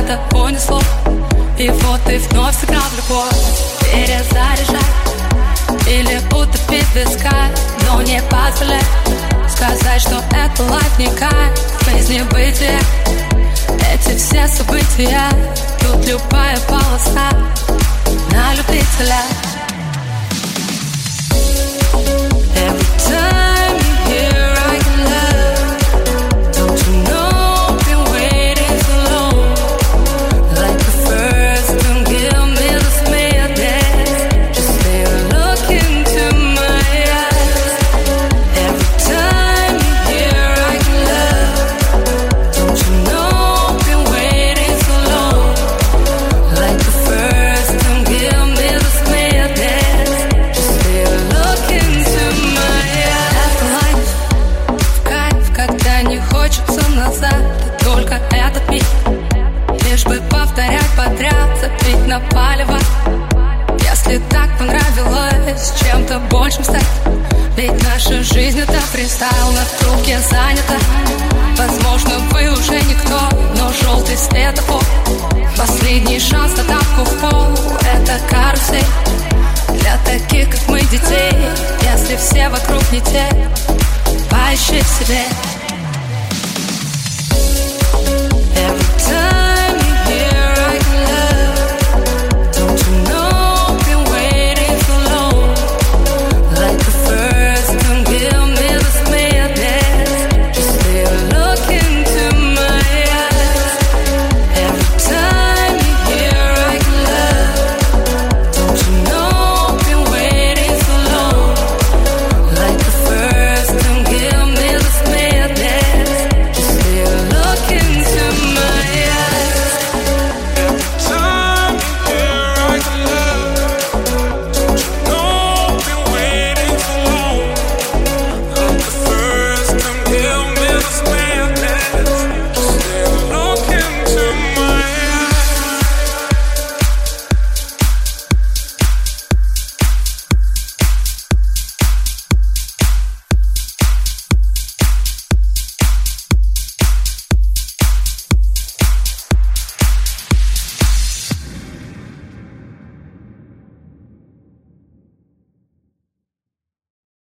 куда-то унесло. И вот ты вновь сыграл в любовь. Перезаряжай или утопить виска, но не позволяй сказать, что это лайф не кайф. В жизни бытия эти все события, тут любая полоса на любителя. Every time you hear I can love, don't you know I've been waiting so long. Like the first, don't give me this madness, just stay and look into my eyes. Every time you hear I can love, don't you know I've been waiting so long. Like the first, don't give me this madness, just stay and look into my eyes. Это лайф, в кайф, когда не хочется назад, и только этот миг, лишь бы повторять подряд, запить на палево. Если так понравилось чем-то большим стать, ведь наша жизнь это фристайл, на трубке занята. Возможно, вы уже никто, но желтый светофор, последний шанс на тапку в пол. Это карусель для таких, как мы, детей. Если все вокруг не те, поищи в себе.